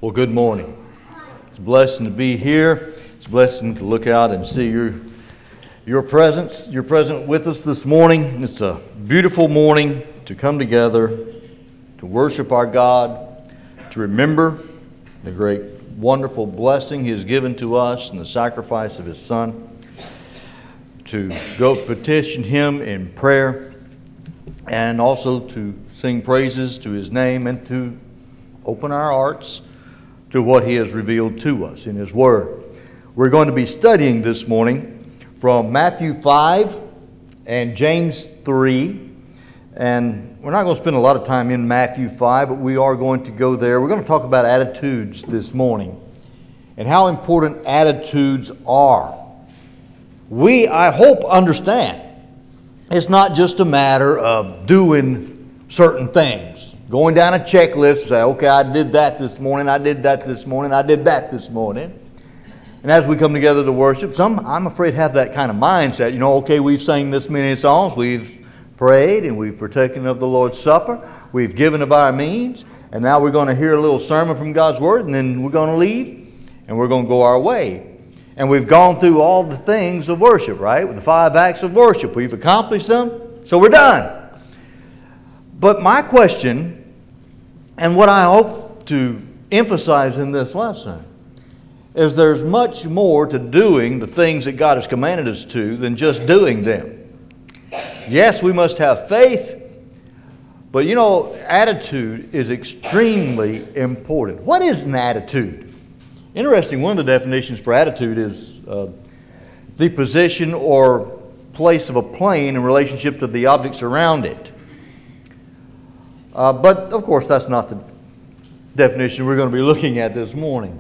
Well, good morning. It's a blessing to be here. It's a blessing to look out and see your presence. You're present with us this morning. It's a beautiful morning to come together, to worship our God, to remember the great, wonderful blessing He has given to us and the sacrifice of His Son, to go petition Him in prayer, and also to sing praises to His name and to open our hearts to what He has revealed to us in His Word. We're going to be studying this morning from Matthew 5 and James 3. And we're not going to spend a lot of time in Matthew 5, but we are going to go there. We're going to talk about attitudes this morning and how important attitudes are. We, I hope, understand it's not just a matter of doing certain things. Going down a checklist, say, okay, I did that this morning, I did that this morning, I did that this morning. And as we come together to worship, some, I'm afraid, have that kind of mindset. You know, okay, we've sang this many songs, we've prayed, and we've partaken of the Lord's Supper, we've given of our means, and now we're going to hear a little sermon from God's Word, and then we're going to leave, and we're going to go our way. And we've gone through all the things of worship, right? With the 5 acts of worship. We've accomplished them, so we're done. But my question, and what I hope to emphasize in this lesson, is there's much more to doing the things that God has commanded us to than just doing them. Yes, we must have faith, but you know, attitude is extremely important. What is an attitude? Interesting, one of the definitions for attitude is the position or place of a plane in relationship to the objects around it. But, of course, that's not the definition we're going to be looking at this morning.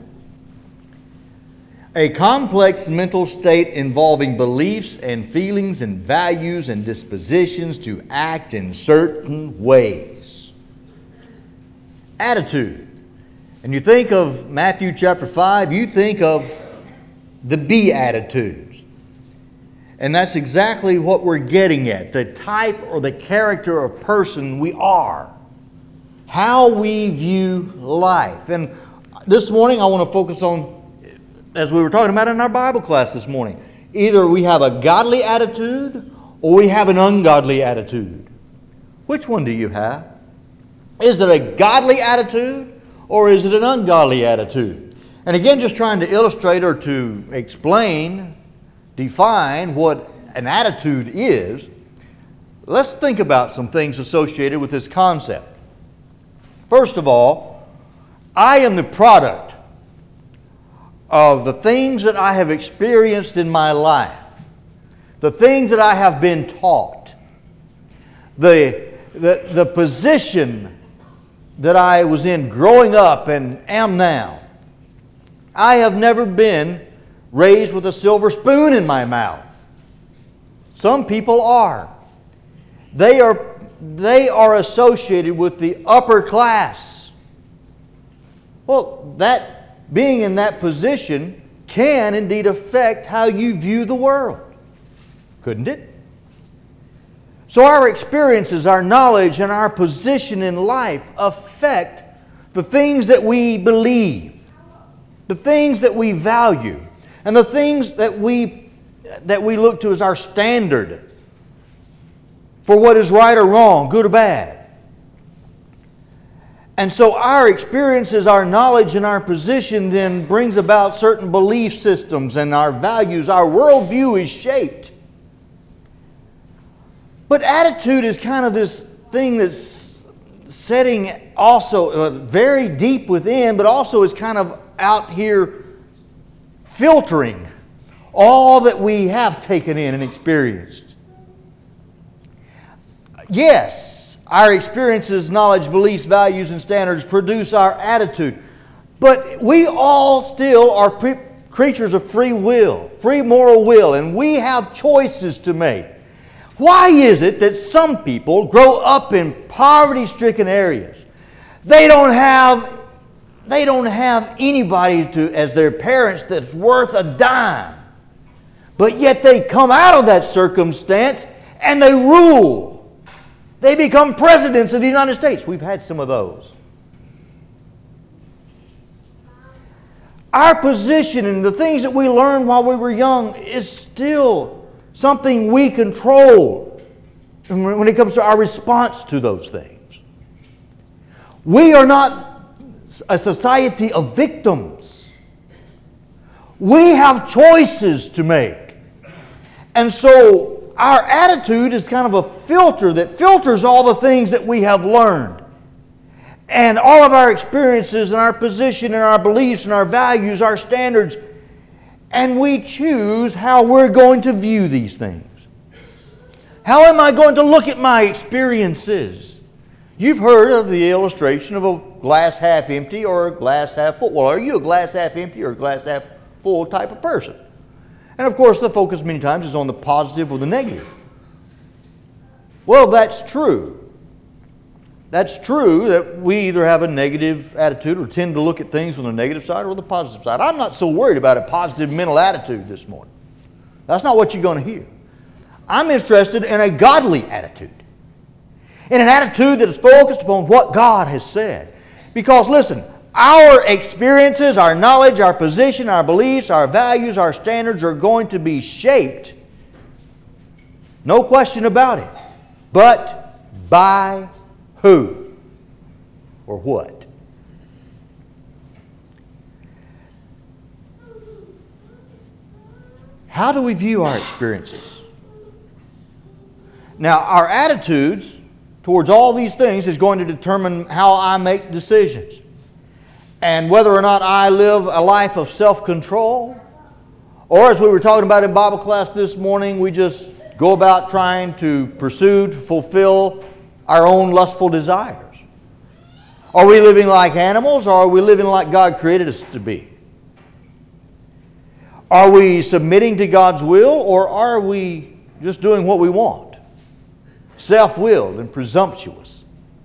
A complex mental state involving beliefs and feelings and values and dispositions to act in certain ways. Attitude. And you think of Matthew chapter 5, you think of the Beatitudes. And that's exactly what we're getting at. The type or the character of person we are. How we view life. And this morning I want to focus on, as we were talking about in our Bible class this morning, either we have a godly attitude or we have an ungodly attitude. Which one do you have? Is it a godly attitude or is it an ungodly attitude? And again, just trying to illustrate or to explain, define what an attitude is, let's think about some things associated with this concept. First of all, I am the product of the things that I have experienced in my life, the things that I have been taught, the position that I was in growing up and am now. I have never been raised with a silver spoon in my mouth. Some people are. They are associated with the upper class. Well, that being in that position can indeed affect how you view the world. Couldn't it? So our experiences, our knowledge, and our position in life affect the things that we believe, the things that we value, and the things that we look to as our standard for what is right or wrong, good or bad. And so our experiences, our knowledge, and our position then brings about certain belief systems and our values. Our worldview is shaped. But attitude is kind of this thing that's setting also very deep within, but also is kind of out here filtering all that we have taken in and experienced. Yes, our experiences, knowledge, beliefs, values, and standards produce our attitude. But we all still are creatures of free will, free moral will, and we have choices to make. Why is it that some people grow up in poverty-stricken areas? They don't have anybody as their parents that's worth a dime. But yet they come out of that circumstance and they rule. They become presidents of the United States. We've had some of those. Our position and the things that we learned while we were young is still something we control when it comes to our response to those things. We are not a society of victims. We have choices to make. And so our attitude is kind of a filter that filters all the things that we have learned. And all of our experiences and our position and our beliefs and our values, our standards. And we choose how we're going to view these things. How am I going to look at my experiences? You've heard of the illustration of a glass half empty or a glass half full. Well, are you a glass half empty or a glass half full type of person? And of course, the focus many times is on the positive or the negative. Well, that's true. That's true that we either have a negative attitude or tend to look at things on the negative side or the positive side. I'm not so worried about a positive mental attitude this morning. That's not what you're going to hear. I'm interested in a godly attitude. In an attitude that is focused upon what God has said. Because listen, our experiences, our knowledge, our position, our beliefs, our values, our standards are going to be shaped, no question about it, but by who or what? How do we view our experiences? Now, our attitudes towards all these things is going to determine how I make decisions. And whether or not I live a life of self-control, or as we were talking about in Bible class this morning, we just go about trying to pursue, to fulfill our own lustful desires. Are we living like animals, or are we living like God created us to be? Are we submitting to God's will, or are we just doing what we want? Self-willed and presumptuous.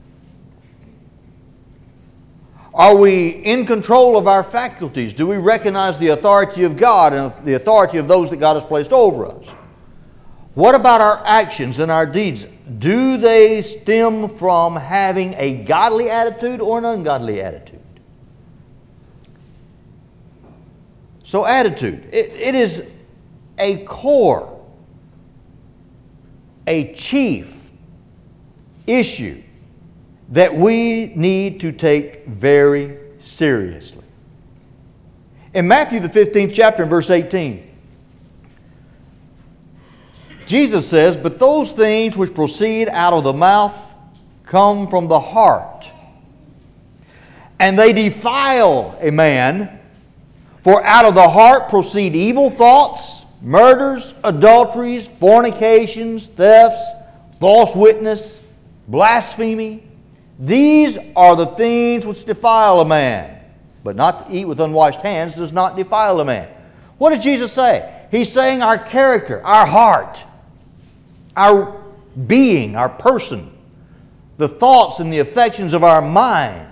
Are we in control of our faculties? Do we recognize the authority of God and the authority of those that God has placed over us? What about our actions and our deeds? Do they stem from having a godly attitude or an ungodly attitude? So attitude, it is a core, a chief issue that we need to take very seriously. In Matthew the 15th chapter, in verse 18, Jesus says, "But those things which proceed out of the mouth come from the heart, and they defile a man. For out of the heart proceed evil thoughts, murders, adulteries, fornications, thefts, false witness, blasphemy. These are the things which defile a man. But not to eat with unwashed hands does not defile a man." What did Jesus say? He's saying our character, our heart, our being, our person, the thoughts and the affections of our mind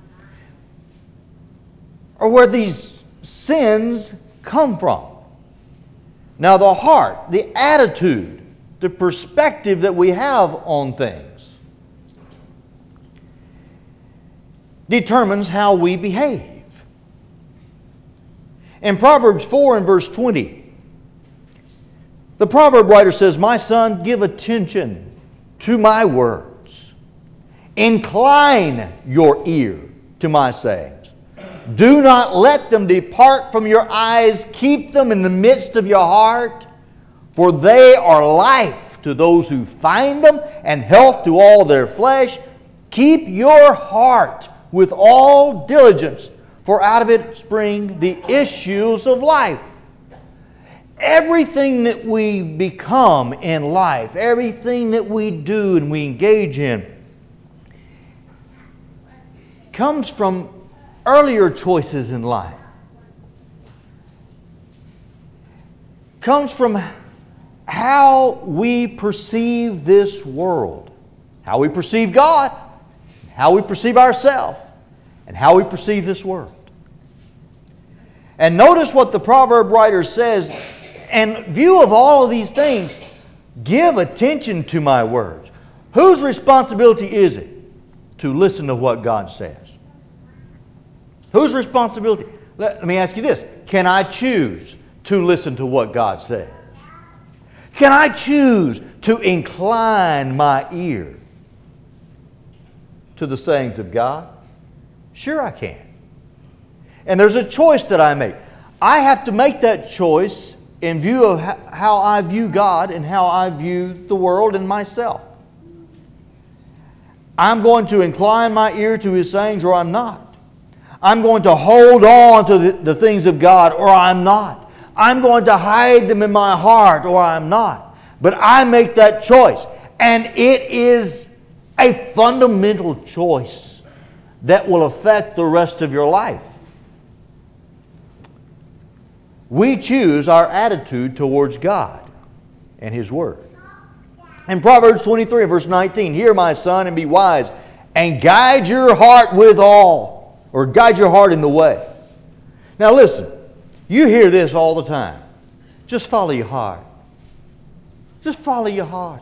are where these sins come from. Now the heart, the attitude, the perspective that we have on things determines how we behave. In Proverbs 4 and verse 20, the proverb writer says, "My son, give attention to my words. Incline your ear to my sayings. Do not let them depart from your eyes. Keep them in the midst of your heart, for they are life to those who find them and health to all their flesh. Keep your heart with all diligence, for out of it spring the issues of life." Everything that we become in life, everything that we do and we engage in, comes from earlier choices in life. Comes from how we perceive this world, how we perceive God, how we perceive ourselves, and how we perceive this world. And notice what the proverb writer says, in view of all of these things, give attention to my words. Whose responsibility is it to listen to what God says? Whose responsibility? Let me ask you this. Can I choose to listen to what God says? Can I choose to incline my ear to the sayings of God? Sure I can. And there's a choice that I make. I have to make that choice in view of how I view God and how I view the world and myself. I'm going to incline my ear to His sayings or I'm not. I'm going to hold on to the things of God or I'm not. I'm going to hide them in my heart or I'm not. But I make that choice. And it is a fundamental choice that will affect the rest of your life. We choose our attitude towards God and His Word. In Proverbs 23, verse 19, "Hear, my son, and be wise, and guide your heart with all," or guide your heart in the way. Now listen, you hear this all the time. Just follow your heart. Just follow your heart.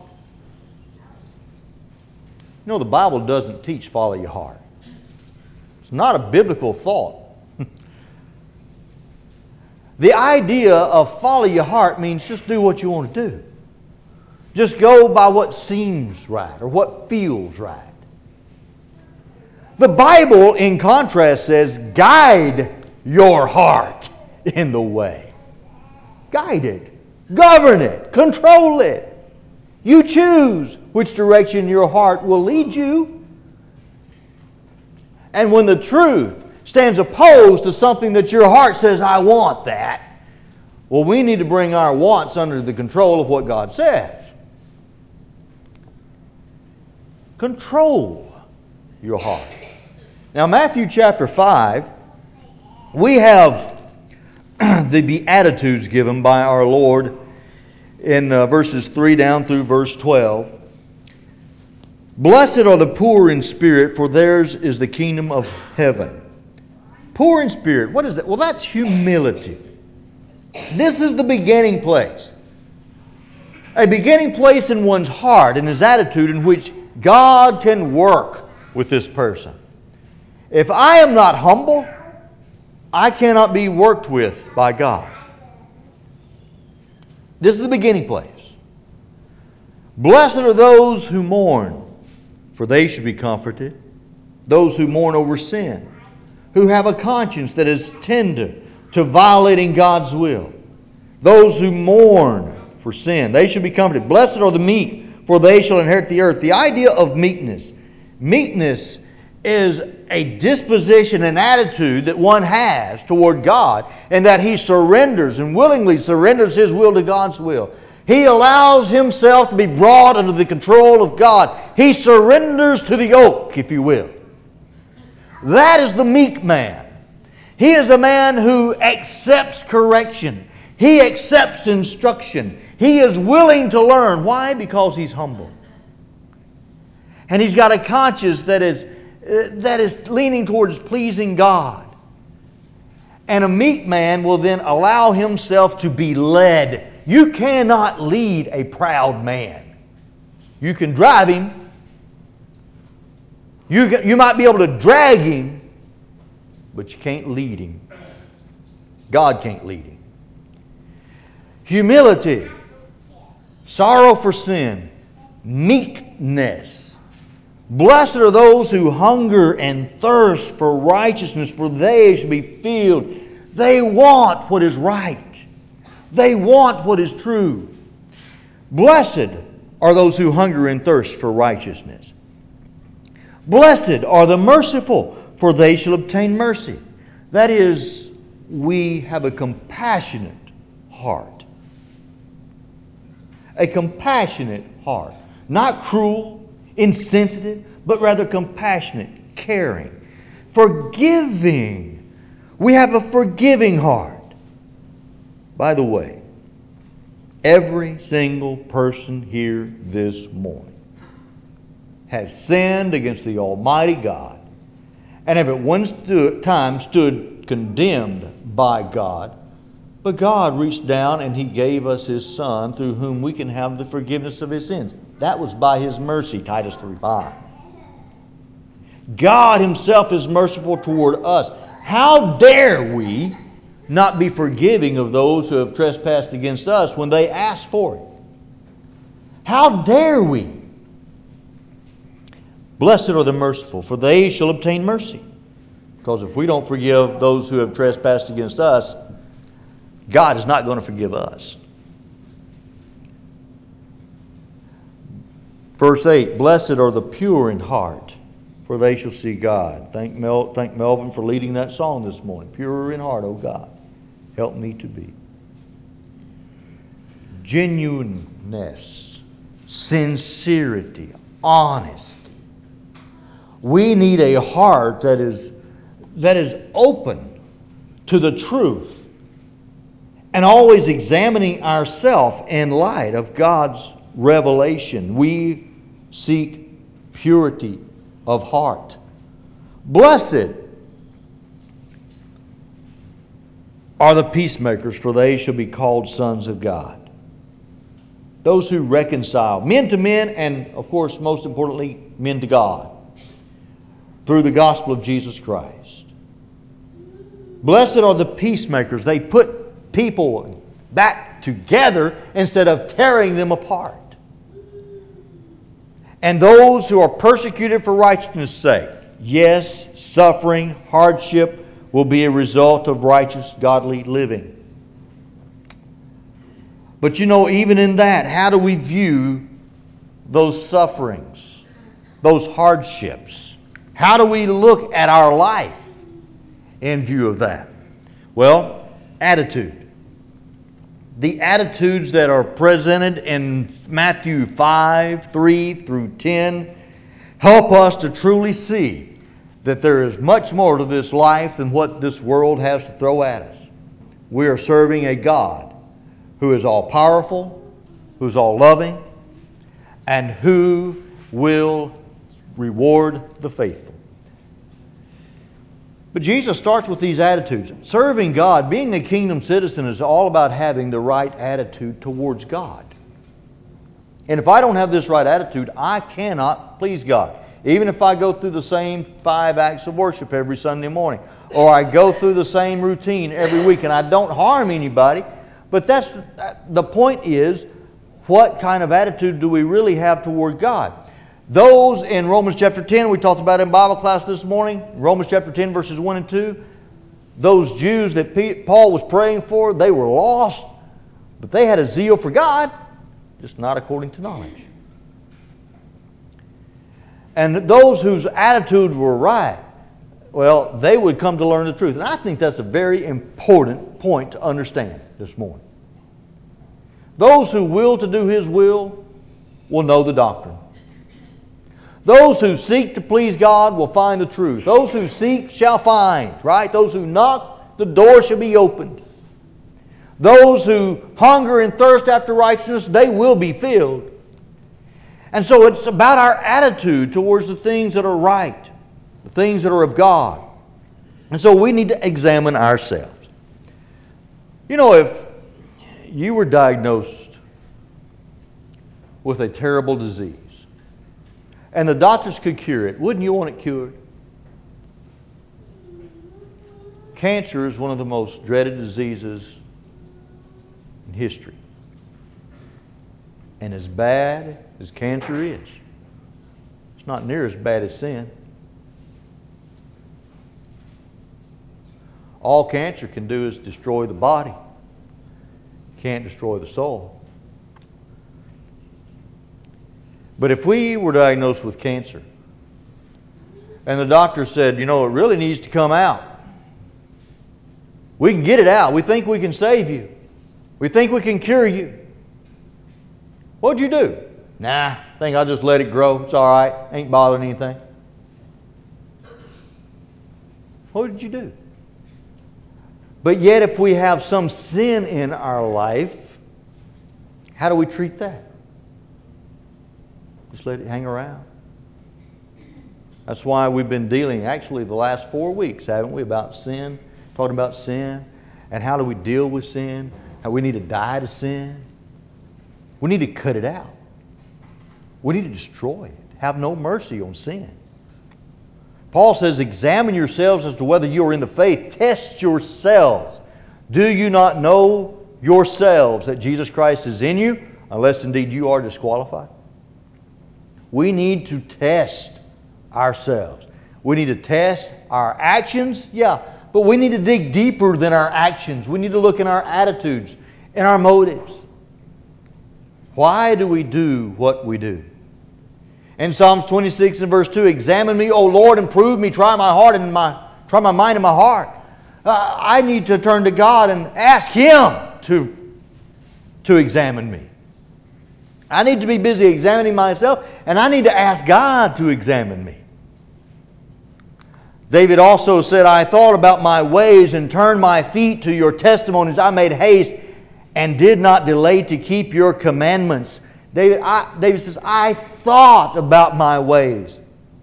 You know, the Bible doesn't teach follow your heart. It's not a biblical thought. The idea of follow your heart means just do what you want to do. Just go by what seems right or what feels right. The Bible, in contrast, says, guide your heart in the way. Guide it. Govern it. Control it. You choose which direction your heart will lead you. And when the truth stands opposed to something that your heart says, I want that, well, we need to bring our wants under the control of what God says. Control your heart. Now, Matthew chapter 5, we have the Beatitudes given by our Lord in verses 3 down through verse 12. "Blessed are the poor in spirit, for theirs is the kingdom of heaven." Poor in spirit, what is that? Well, that's humility. This is the beginning place. A beginning place in one's heart and his attitude in which God can work with this person. If I am not humble, I cannot be worked with by God. This is the beginning place. "Blessed are those who mourn, for they should be comforted. Those who mourn over sin, who have a conscience that is tender to violating God's will. Those who mourn for sin, they should be comforted. Blessed are the meek, for they shall inherit the earth." The idea of meekness. Meekness is a disposition and attitude that one has toward God, and that he surrenders and willingly surrenders his will to God's will. He allows himself to be brought under the control of God. He surrenders to the yoke, if you will. That is the meek man. He is a man who accepts correction. He accepts instruction. He is willing to learn. Why? Because he's humble. And he's got a conscience that is leaning towards pleasing God. And a meek man will then allow himself to be led. You cannot lead a proud man. You can drive him. You might be able to drag him, but you can't lead him. God can't lead him. Humility, sorrow for sin, meekness. "Blessed are those who hunger and thirst for righteousness, for they shall be filled." They want what is right. They want what is true. Blessed are those who hunger and thirst for righteousness. "Blessed are the merciful, for they shall obtain mercy." That is, we have a compassionate heart. A compassionate heart. Not cruel, insensitive, but rather compassionate, caring, forgiving. We have a forgiving heart. By the way, every single person here this morning has sinned against the Almighty God and have at one time stood condemned by God. But God reached down and He gave us His Son, through whom we can have the forgiveness of His sins. That was by His mercy, Titus 3:5. God Himself is merciful toward us. How dare we not be forgiving of those who have trespassed against us when they ask for it? How dare we? Blessed are the merciful, for they shall obtain mercy. Because if we don't forgive those who have trespassed against us, God is not going to forgive us. Verse 8, blessed are the pure in heart, for they shall see God. Thank Melvin for leading that song this morning. Pure in heart, O God, help me to be. Genuineness, sincerity, honesty. We need a heart that is open to the truth and always examining ourselves in light of God's revelation. We seek purity of heart. Blessed are the peacemakers, for they shall be called sons of God. Those who reconcile men to men, and of course, most importantly, men to God through the gospel of Jesus Christ. Blessed are the peacemakers. They put people back together instead of tearing them apart. And those who are persecuted for righteousness' sake. Yes, suffering, hardship will be a result of righteous, godly living. But even in that, how do we view those sufferings, those hardships? How do we look at our life in view of that? Well, attitude. The attitudes that are presented in Matthew 5, 3 through 10 help us to truly see that there is much more to this life than what this world has to throw at us. We are serving a God who is all powerful, who is all loving, and who will reward the faithful. But Jesus starts with these attitudes. Serving God, being a kingdom citizen, is all about having the right attitude towards God. And if I don't have this right attitude, I cannot please God. Even if I go through the same 5 acts of worship every Sunday morning, or I go through the same routine every week, and I don't harm anybody, but the point is, what kind of attitude do we really have toward God? Those in Romans chapter 10, we talked about in Bible class this morning, Romans chapter 10 verses 1 and 2, those Jews that Paul was praying for, they were lost, but they had a zeal for God, just not according to knowledge. And those whose attitude were right, well, they would come to learn the truth. And I think that's a very important point to understand this morning. Those who will to do His will know the doctrine. Those who seek to please God will find the truth. Those who seek shall find, right? Those who knock, the door shall be opened. Those who hunger and thirst after righteousness, they will be filled. And so it's about our attitude towards the things that are right, the things that are of God. And so we need to examine ourselves. If you were diagnosed with a terrible disease, and the doctors could cure it, wouldn't you want it cured? Cancer is one of the most dreaded diseases in history. And as bad as cancer is, it's not near as bad as sin. All cancer can do is destroy the body. It can't destroy the soul. But if we were diagnosed with cancer, and the doctor said, it really needs to come out. We can get it out. We think we can save you. We think we can cure you. What'd you do? Nah, I think I'll just let it grow. It's all right. Ain't bothering anything. What did you do? But yet if we have some sin in our life, how do we treat that? Just let it hang around. That's why we've been dealing, actually the last 4 weeks, haven't we, about sin, talking about sin, and how do we deal with sin, how we need to die to sin. We need to cut it out. We need to destroy it. Have no mercy on sin. Paul says, examine yourselves as to whether you are in the faith. Test yourselves. Do you not know yourselves that Jesus Christ is in you, unless indeed you are disqualified? We need to test ourselves. We need to test our actions, but we need to dig deeper than our actions. We need to look in our attitudes and our motives. Why do we do what we do? In Psalms 26 and verse 2, examine me, O Lord, and prove me. Try my heart and try my mind and my heart. I need to turn to God and ask Him to examine me. I need to be busy examining myself, and I need to ask God to examine me. David also said, I thought about my ways and turned my feet to your testimonies. I made haste and did not delay to keep your commandments. David says, I thought about my ways.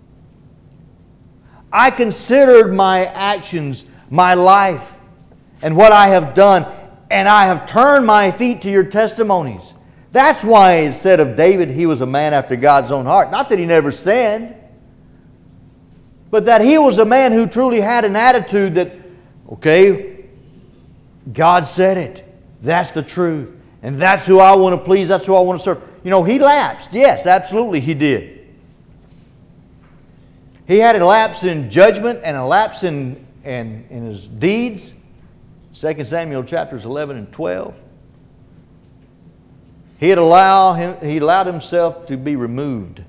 I considered my actions, my life, and what I have done, and I have turned my feet to your testimonies. That's why it said of David he was a man after God's own heart. Not that he never sinned, but that he was a man who truly had an attitude that, okay, God said it. That's the truth. And that's who I want to please. That's who I want to serve. You know, he lapsed. Yes, absolutely he did. He had a lapse in judgment and a lapse in his deeds. 2 Samuel chapters 11 and 12. He allowed himself to be removed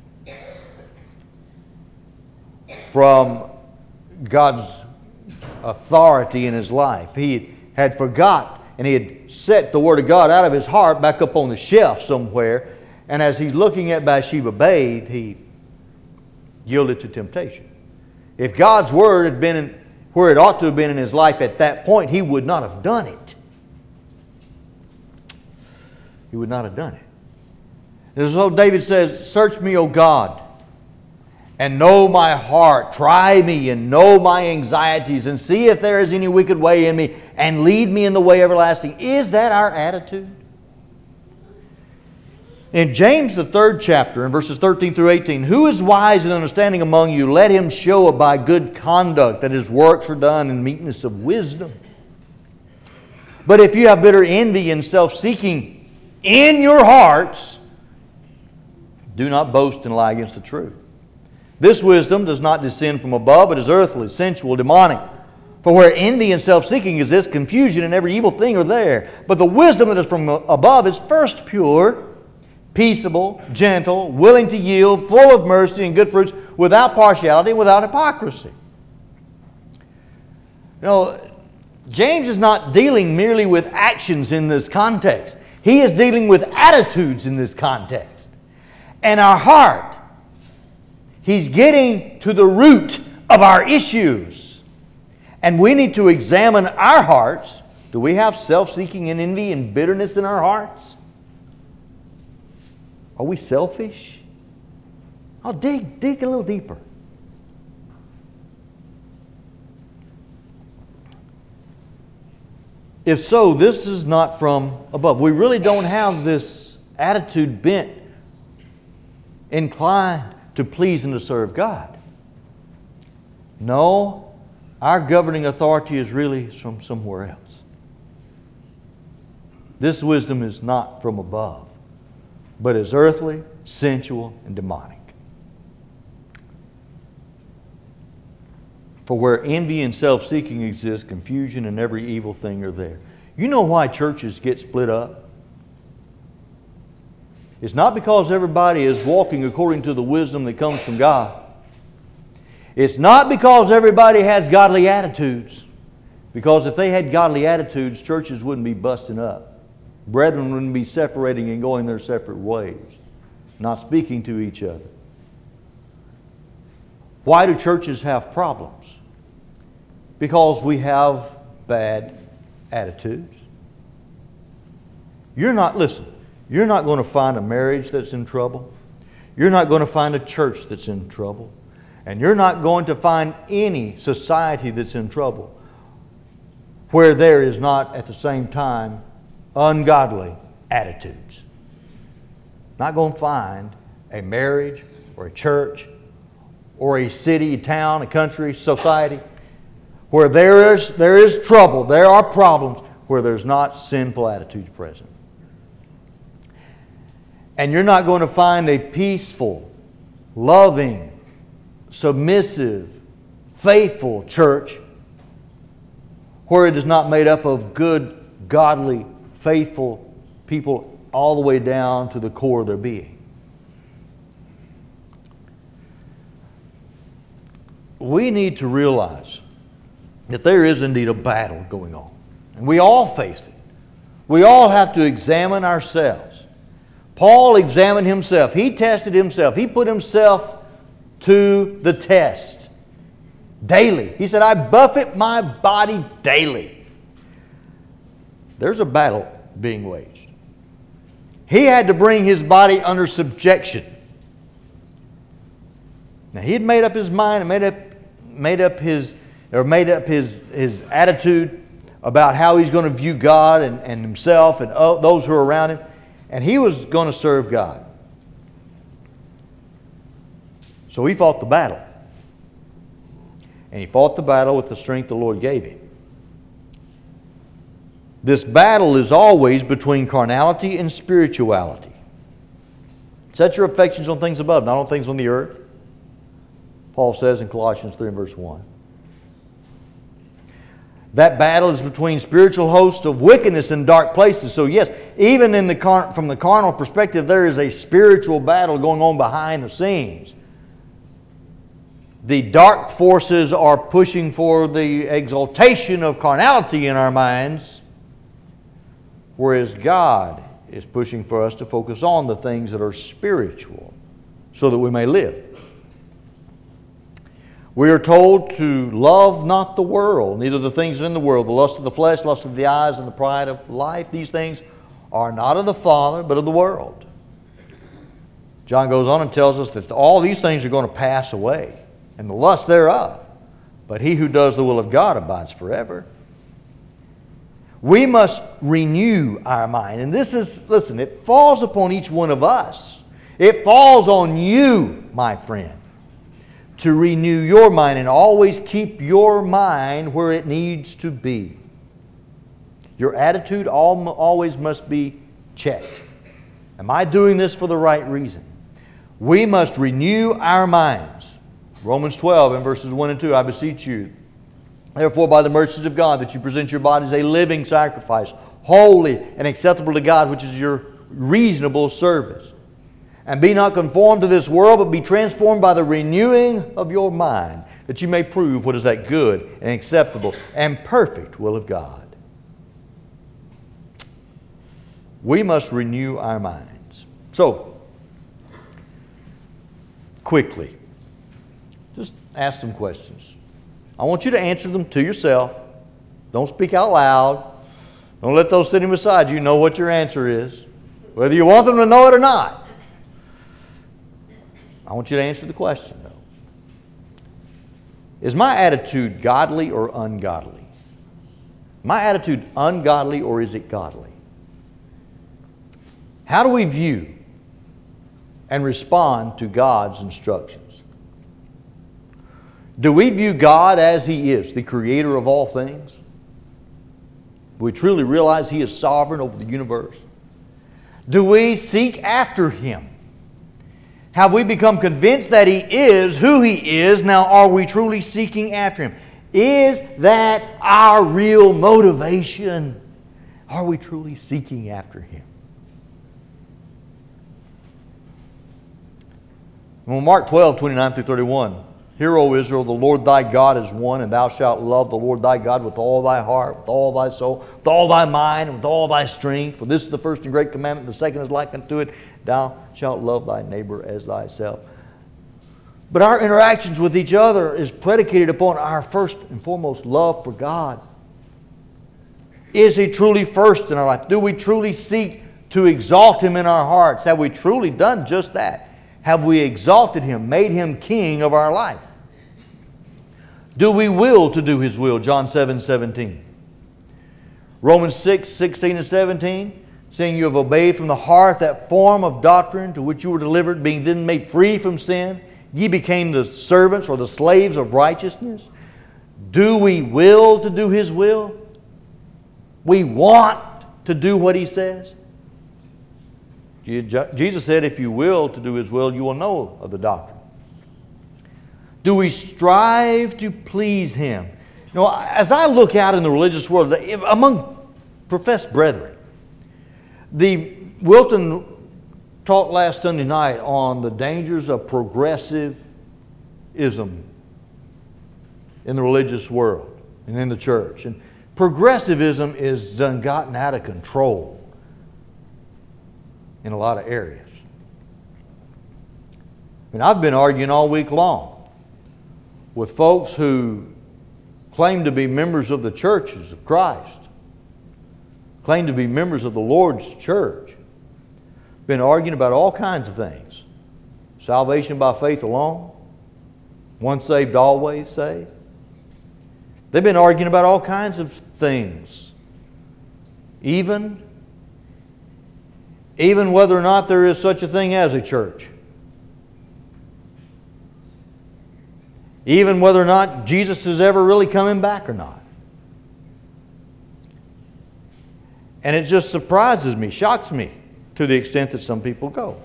from God's authority in his life. He had forgot, and he had set the Word of God out of his heart back up on the shelf somewhere. And as he's looking at Bathsheba bathe, he yielded to temptation. If God's Word had been where it ought to have been in his life at that point, he would not have done it. He would not have done it. And so David says, search me, O God, and know my heart. Try me and know my anxieties, and see if there is any wicked way in me, and lead me in the way everlasting. Is that our attitude? In James, the 3rd chapter, in verses 13 through 18, who is wise and understanding among you? Let him show it by good conduct, that his works are done in meekness of wisdom. But if you have bitter envy and self-seeking in your hearts, do not boast and lie against the truth. This wisdom does not descend from above, but is earthly, sensual, demonic. For where envy and self-seeking exists, confusion and every evil thing are there. But the wisdom that is from above is first pure, peaceable, gentle, willing to yield, full of mercy and good fruits, without partiality and without hypocrisy. You know, James is not dealing merely with actions in this context. He is dealing with attitudes in this context. And our heart. He's getting to the root of our issues. And we need to examine our hearts. Do we have self-seeking and envy and bitterness in our hearts? Are we selfish? I'll dig a little deeper. If so, this is not from above. We really don't have this attitude bent, inclined to please and to serve God. No, our governing authority is really from somewhere else. This wisdom is not from above, but is earthly, sensual, and demonic. For where envy and self-seeking exist, confusion and every evil thing are there. You know why churches get split up? It's not because everybody is walking according to the wisdom that comes from God. It's not because everybody has godly attitudes. Because if they had godly attitudes, churches wouldn't be busting up. Brethren wouldn't be separating and going their separate ways, not speaking to each other. Why do churches have problems? Because we have bad attitudes. You're not going to find a marriage that's in trouble. You're not going to find a church that's in trouble. And you're not going to find any society that's in trouble where there is not at the same time ungodly attitudes. Not going to find a marriage or a church or a city, a town, a country, society, where there is trouble, there are problems, where there's not sinful attitudes present. And you're not going to find a peaceful, loving, submissive, faithful church where it is not made up of good, godly, faithful people all the way down to the core of their being. We need to realize that there is indeed a battle going on. And we all face it. We all have to examine ourselves. Paul examined himself. He tested himself. He put himself to the test daily. He said, I buffet my body daily. There's a battle being waged. He had to bring his body under subjection. Now, he had made up his mind and made up his attitude about how he's going to view God and himself and those who are around him. And he was going to serve God. So he fought the battle. And he fought the battle with the strength the Lord gave him. This battle is always between carnality and spirituality. Set your affections on things above, not on things on the earth. Paul says in Colossians 3 and verse 1. That battle is between spiritual hosts of wickedness in dark places. So yes, even from the carnal perspective, there is a spiritual battle going on behind the scenes. The dark forces are pushing for the exaltation of carnality in our minds, whereas God is pushing for us to focus on the things that are spiritual so that we may live. We are told to love not the world, neither the things in the world, the lust of the flesh, lust of the eyes, and the pride of life. These things are not of the Father, but of the world. John goes on and tells us that all these things are going to pass away, and the lust thereof. But he who does the will of God abides forever. We must renew our mind. And this is, listen, it falls upon each one of us. It falls on you, my friend, to renew your mind and always keep your mind where it needs to be. Your attitude always must be checked. Am I doing this for the right reason? We must renew our minds. Romans 12 and verses 1 and 2, I beseech you, therefore by the mercies of God, that you present your bodies a living sacrifice, holy and acceptable to God, which is your reasonable service. And be not conformed to this world, but be transformed by the renewing of your mind, that you may prove what is that good and acceptable and perfect will of God. We must renew our minds. So, quickly, just ask some questions. I want you to answer them to yourself. Don't speak out loud. Don't let those sitting beside you know what your answer is, whether you want them to know it or not. I want you to answer the question, though. Is my attitude godly or ungodly? My attitude ungodly or is it godly? How do we view and respond to God's instructions? Do we view God as He is, the creator of all things? Do we truly realize He is sovereign over the universe? Do we seek after Him? Have we become convinced that He is who He is? Now, are we truly seeking after Him? Is that our real motivation? Are we truly seeking after Him? Well, Mark 12, 29 through 31. Hear, O Israel, the Lord thy God is one, and thou shalt love the Lord thy God with all thy heart, with all thy soul, with all thy mind, and with all thy strength. For this is the first and great commandment. The second is like unto it. Thou shalt love thy neighbor as thyself. But our interactions with each other is predicated upon our first and foremost love for God. Is He truly first in our life? Do we truly seek to exalt Him in our hearts? Have we truly done just that? Have we exalted Him, made Him king of our life? Do we will to do His will? John 7:17. Romans 6:16 and 17. Seeing you have obeyed from the heart that form of doctrine to which you were delivered, being then made free from sin, ye became the servants or the slaves of righteousness? Do we will to do His will? We want to do what He says? Jesus said, if you will to do His will, you will know of the doctrine. Do we strive to please Him? You know, as I look out in the religious world, among professed brethren, Wilton talked last Sunday night on the dangers of progressivism in the religious world and in the church. And progressivism is done gotten out of control in a lot of areas. And I've been arguing all week long with folks who claim to be members of the churches of Christ, claim to be members of the Lord's church. Been arguing about all kinds of things. Salvation by faith alone. Once saved, always saved. They've been arguing about all kinds of things. Even whether or not there is such a thing as a church. Even whether or not Jesus is ever really coming back or not. And it just surprises me, shocks me, to the extent that some people go.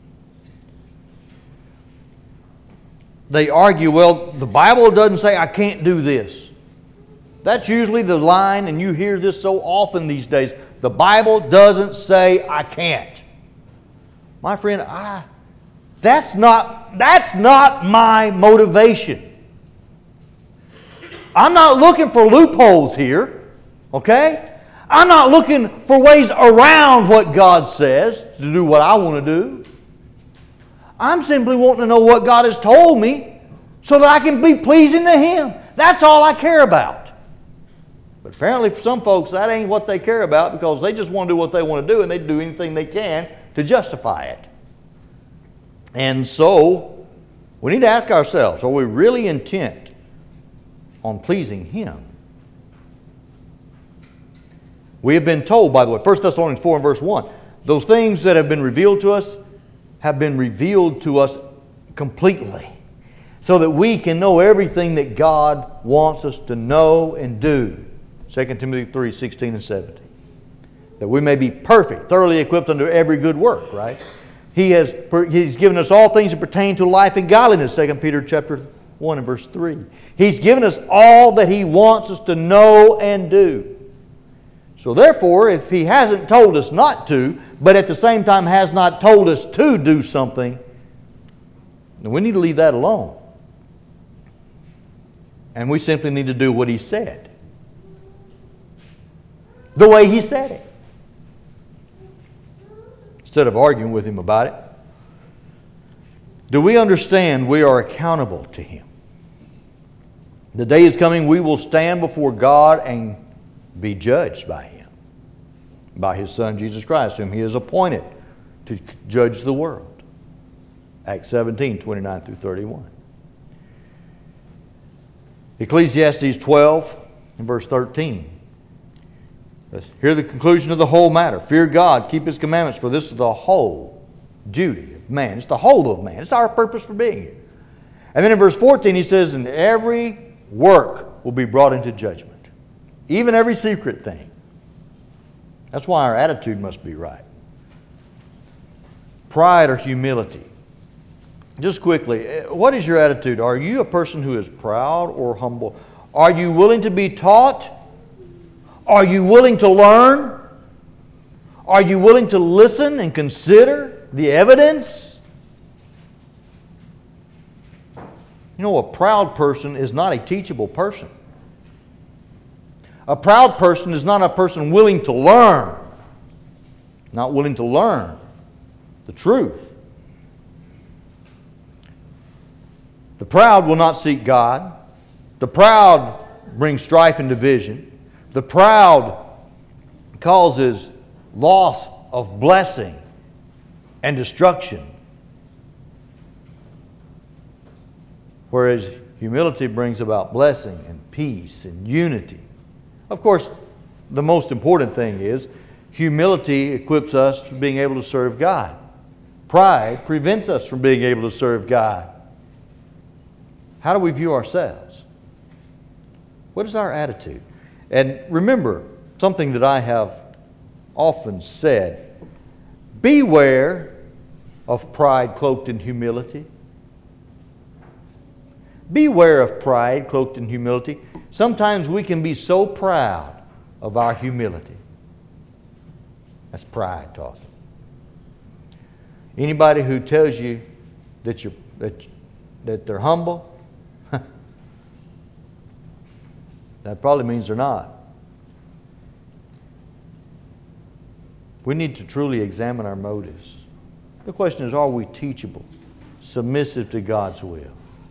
They argue, well, the Bible doesn't say I can't do this. That's usually the line, and you hear this so often these days. The Bible doesn't say I can't. My friend, that's not my motivation. I'm not looking for loopholes here, okay? I'm not looking for ways around what God says to do what I want to do. I'm simply wanting to know what God has told me so that I can be pleasing to Him. That's all I care about. But apparently for some folks that ain't what they care about, because they just want to do what they want to do and they do anything they can to justify it. And so we need to ask ourselves, are we really intent on pleasing Him? We have been told, by the way, 1 Thessalonians 4 and verse 1, those things that have been revealed to us have been revealed to us completely, so that we can know everything that God wants us to know and do. 2 Timothy 3, 16 and 17. That we may be perfect, thoroughly equipped unto every good work, right? He's given us all things that pertain to life and godliness, 2 Peter chapter 1 and verse 3. He's given us all that He wants us to know and do. So therefore, if He hasn't told us not to, but at the same time has not told us to do something, then we need to leave that alone. And we simply need to do what He said. The way He said it. Instead of arguing with Him about it. Do we understand we are accountable to Him? The day is coming we will stand before God and be judged by Him. By His Son Jesus Christ, whom He has appointed to judge the world. Acts 17, 29 through 31. Ecclesiastes 12 and verse 13. Let's hear the conclusion of the whole matter. Fear God, keep His commandments, for this is the whole duty of man. It's the whole of man. It's our purpose for being here. And then in verse 14 he says, and every work will be brought into judgment. Even every secret thing. That's why our attitude must be right. Pride or humility. Just quickly, what is your attitude? Are you a person who is proud or humble? Are you willing to be taught? Are you willing to learn? Are you willing to listen and consider the evidence? You know, a proud person is not a teachable person. A proud person is not a person willing to learn. Not willing to learn the truth. The proud will not seek God. The proud brings strife and division. The proud causes loss of blessing and destruction. Whereas humility brings about blessing and peace and unity. Of course, the most important thing is humility equips us to being able to serve God. Pride prevents us from being able to serve God. How do we view ourselves? What is our attitude? And remember something that I have often said. Beware of pride cloaked in humility. Beware of pride cloaked in humility. Sometimes we can be so proud of our humility. That's pride talking. Anybody who tells you that they're humble, that probably means they're not. We need to truly examine our motives. The question is, are we teachable, submissive to God's will?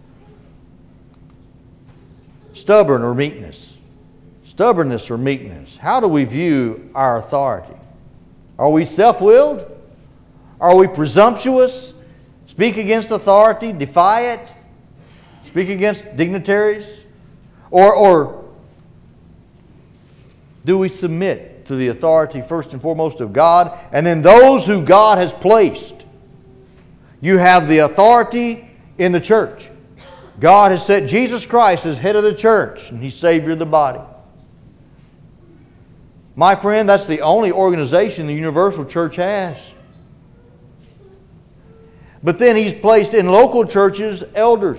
Stubborn or meekness? Stubbornness or meekness? How do we view our authority? Are we self-willed? Are we presumptuous? Speak against authority, defy it? Speak against dignitaries? Or do we submit to the authority first and foremost of God, and then those who God has placed? You have the authority in the church. God has set Jesus Christ as head of the church, and He's Savior of the body. My friend, that's the only organization the universal church has. But then He's placed in local churches elders,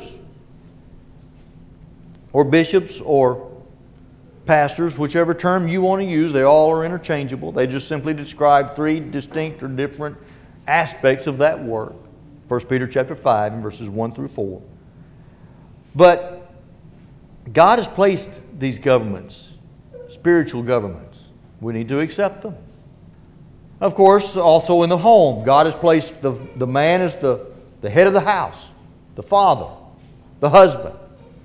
or bishops, or pastors, whichever term you want to use. They all are interchangeable. They just simply describe three distinct or different aspects of that work. 1 Peter chapter 5 and verses 1 through 4. But God has placed these governments, spiritual governments. We need to accept them. Of course, also in the home, God has placed the man as the head of the house, the father, the husband.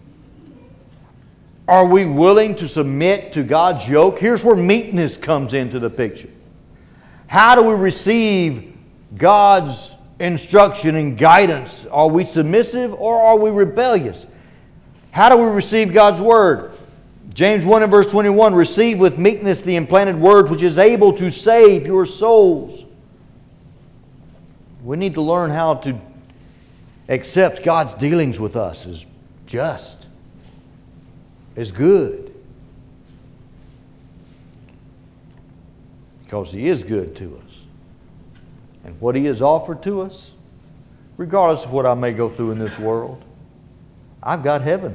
Are we willing to submit to God's yoke? Here's where meekness comes into the picture. How do we receive God's instruction and guidance? Are we submissive or are we rebellious? How do we receive God's Word? James 1 and verse 21, receive with meekness the implanted Word which is able to save your souls. We need to learn how to accept God's dealings with us as just, as good. Because He is good to us. And what He has offered to us, regardless of what I may go through in this world, I've got heaven.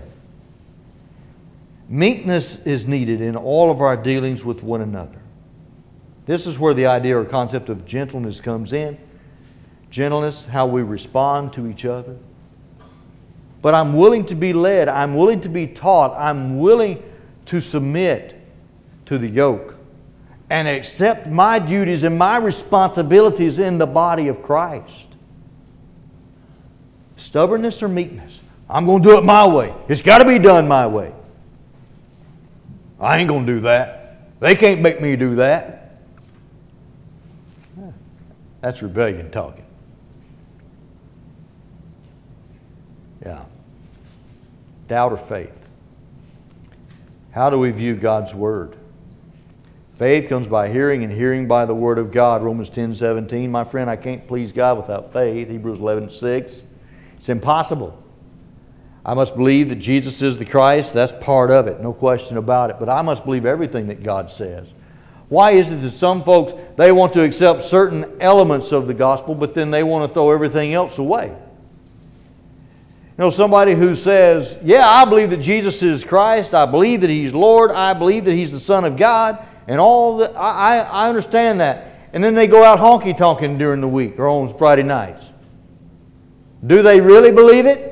Meekness is needed in all of our dealings with one another. This is where the idea or concept of gentleness comes in. Gentleness, how we respond to each other. But I'm willing to be led. I'm willing to be taught. I'm willing to submit to the yoke and accept my duties and my responsibilities in the body of Christ. Stubbornness or meekness? I'm going to do it my way. It's got to be done my way. I ain't going to do that. They can't make me do that. That's rebellion talking. Yeah. Doubt or faith? How do we view God's Word? Faith comes by hearing, and hearing by the Word of God. Romans 10:17. My friend, I can't please God without faith. Hebrews 11:6. It's impossible. I must believe that Jesus is the Christ. That's part of it, no question about it. But I must believe everything that God says. Why is it that some folks, they want to accept certain elements of the gospel, but then they want to throw everything else away? You know, somebody who says, yeah, I believe that Jesus is Christ. I believe that He's Lord. I believe that He's the Son of God. And all that, I understand that. And then they go out honky-tonking during the week or on Friday nights. Do they really believe it?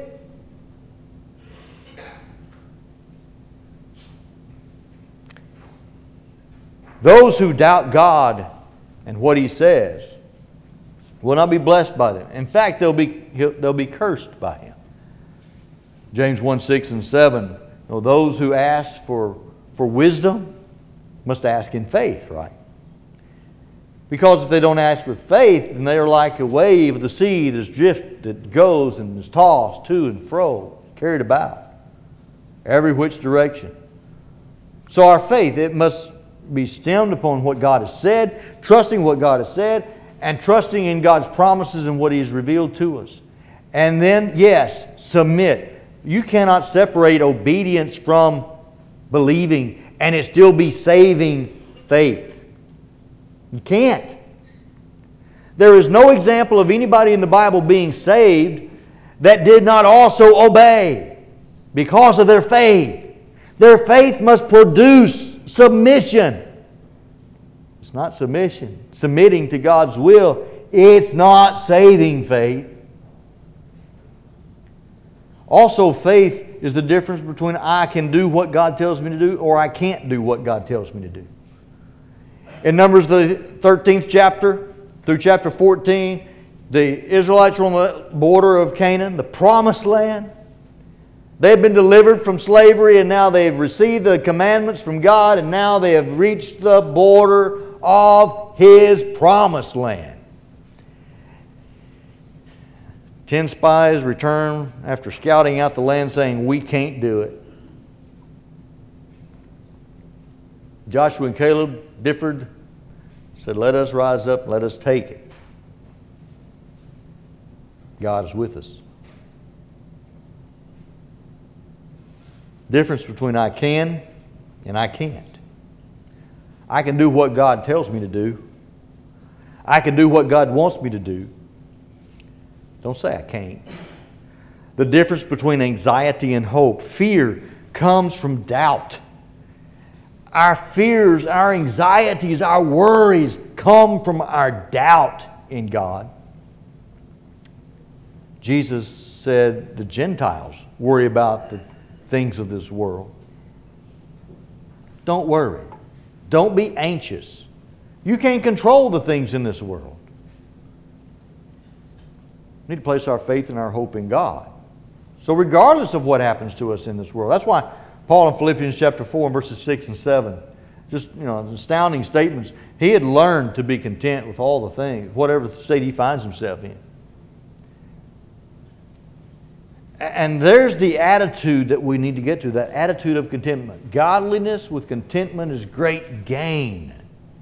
Those who doubt God and what He says will not be blessed by them. In fact, they'll be cursed by Him. James 1:6 and 7. Those who ask for wisdom must ask in faith, right? Because if they don't ask with faith, then they are like a wave of the sea that goes and is tossed to and fro, carried about, every which direction. So our faith, it must be stemmed upon what God has said, trusting what God has said, and trusting in God's promises and what He has revealed to us. And then, yes, submit. You cannot separate obedience from believing and it still be saving faith. You can't. There is no example of anybody in the Bible being saved that did not also obey because of their faith. Their faith must produce submission. It's not submission. Submitting to God's will. It's not saving faith. Also, faith is the difference between I can do what God tells me to do or I can't do what God tells me to do. In Numbers the 13th chapter through chapter 14, the Israelites were on the border of Canaan, the promised land. They have been delivered from slavery and now they've received the commandments from God and now they have reached the border of His promised land. 10 spies return after scouting out the land saying, we can't do it. Joshua and Caleb differed, said, let us rise up, let us take it. God is with us. Difference between I can and I can't. I can do what God tells me to do. I can do what God wants me to do. Don't say I can't. The difference between anxiety and hope. Fear comes from doubt. Our fears, our anxieties, our worries come from our doubt in God. Jesus said the Gentiles worry about the things of this world. Don't worry. Don't be anxious. You can't control the things in this world. We need to place our faith and our hope in God. So regardless of what happens to us in this world, that's why Paul in Philippians chapter 4 and verses 6 and 7, just astounding statements. He had learned to be content with all the things, whatever state he finds himself in. And there's the attitude that we need to get to, that attitude of contentment. Godliness with contentment is great gain.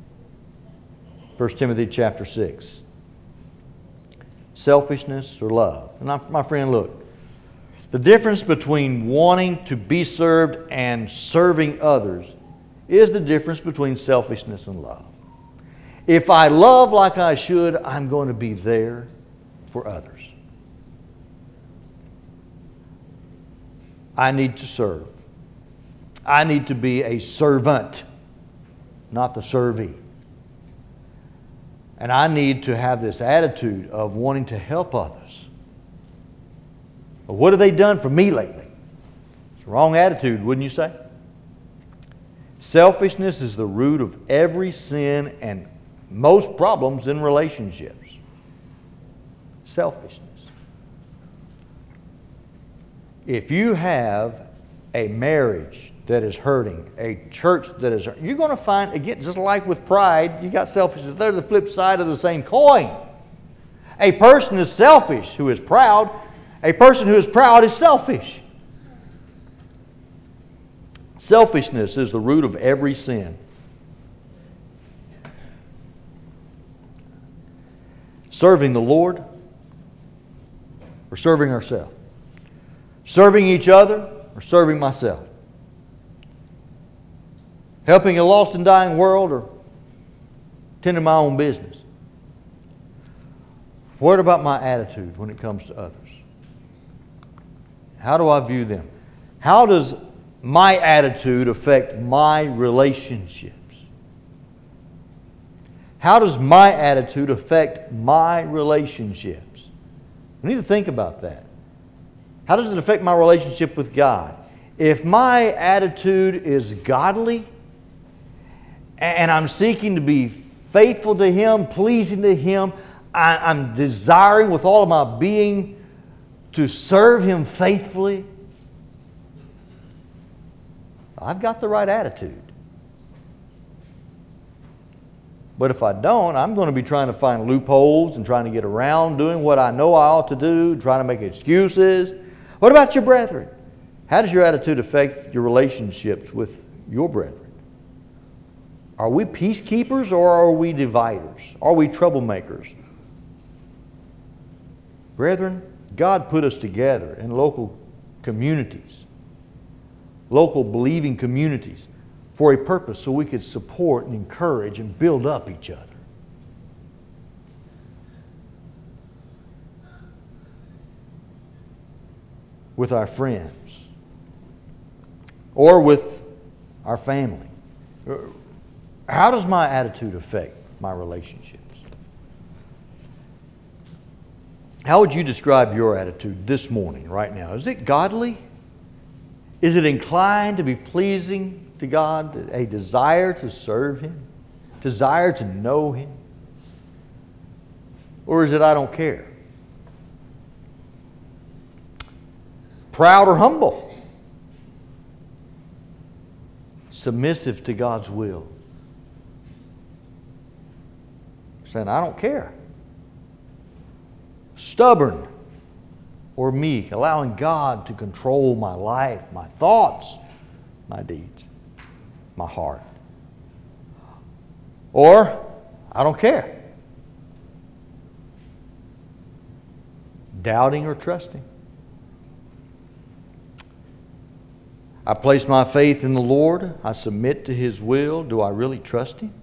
1 Timothy chapter 6. Selfishness or love. And my friend, look. The difference between wanting to be served and serving others is the difference between selfishness and love. If I love like I should, I'm going to be there for others. I need to serve. I need to be a servant, not the servee. And I need to have this attitude of wanting to help others. But what have they done for me lately? It's the wrong attitude, wouldn't you say? Selfishness is the root of every sin and most problems in relationships. Selfishness. If you have a marriage that is hurting, a church that is hurting, you're going to find, again, just like with pride, you got selfishness. They're the flip side of the same coin. A person is selfish who is proud. A person who is proud is selfish. Selfishness is the root of every sin. Serving the Lord or serving ourselves. Serving each other or serving myself. Helping a lost and dying world or tending my own business. What about my attitude when it comes to others? How do I view them? How does my attitude affect my relationships? How does my attitude affect my relationships? We need to think about that. How does it affect my relationship with God? If my attitude is godly and I'm seeking to be faithful to Him, pleasing to Him, I'm desiring with all of my being to serve Him faithfully, I've got the right attitude. But if I don't, I'm going to be trying to find loopholes and trying to get around doing what I know I ought to do, trying to make excuses. What about your brethren? How does your attitude affect your relationships with your brethren? Are we peacekeepers or are we dividers? Are we troublemakers? Brethren, God put us together in local communities, local believing communities, for a purpose so we could support and encourage and build up each other. With our friends or with our family. How does my attitude affect my relationships? How would you describe your attitude this morning, right now? Is it godly? Is it inclined to be pleasing to God? A desire to serve Him? Desire to know Him? Or is it I don't care? Proud or humble? Submissive to God's will? Saying, I don't care. Stubborn or meek, allowing God to control my life, my thoughts, my deeds, my heart. Or, I don't care. Doubting or trusting. I place my faith in the Lord. I submit to His will. Do I really trust Him?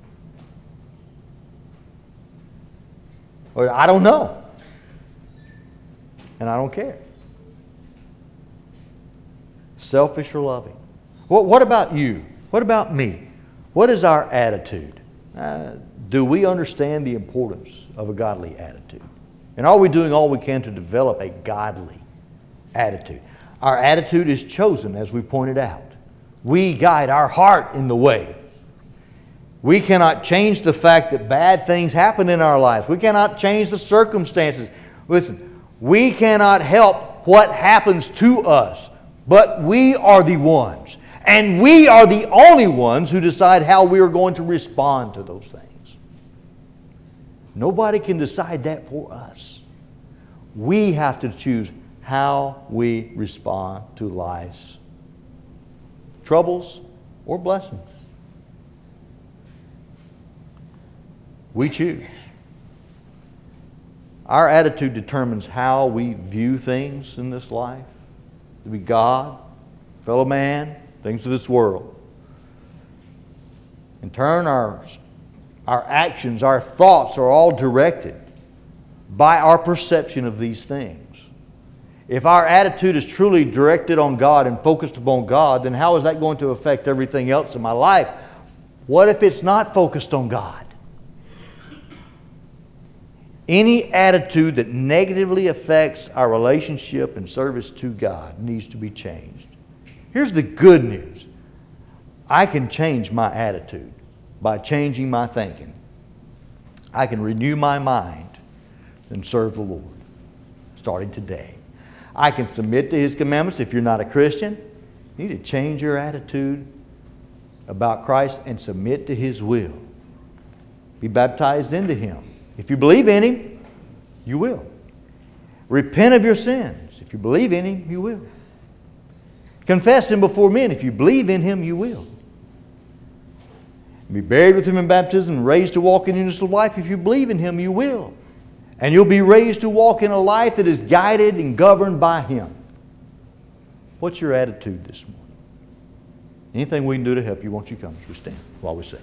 Or I don't know. And I don't care. Selfish or loving? What about you? What about me? What is our attitude? Do we understand the importance of a godly attitude? And are we doing all we can to develop a godly attitude? Our attitude is chosen, as we pointed out. We guide our heart in the way. We cannot change the fact that bad things happen in our lives. We cannot change the circumstances. Listen, we cannot help what happens to us, but we are the ones. And we are the only ones who decide how we are going to respond to those things. Nobody can decide that for us. We have to choose how we respond to life's troubles or blessings. We choose. Our attitude determines how we view things in this life. To be God, fellow man, things of this world. In turn, our actions, our thoughts are all directed by our perception of these things. If our attitude is truly directed on God and focused upon God, then how is that going to affect everything else in my life? What if it's not focused on God? Any attitude that negatively affects our relationship and service to God needs to be changed. Here's the good news. I can change my attitude by changing my thinking. I can renew my mind and serve the Lord starting today. I can submit to His commandments. If you're not a Christian, you need to change your attitude about Christ and submit to His will. Be baptized into Him. If you believe in Him, you will. Repent of your sins. If you believe in Him, you will. Confess Him before men. If you believe in Him, you will. Be buried with Him in baptism and raised to walk in newness of life. If you believe in Him, you will. And you'll be raised to walk in a life that is guided and governed by Him. What's your attitude this morning? Anything we can do to help you, won't you come as we stand while we sing?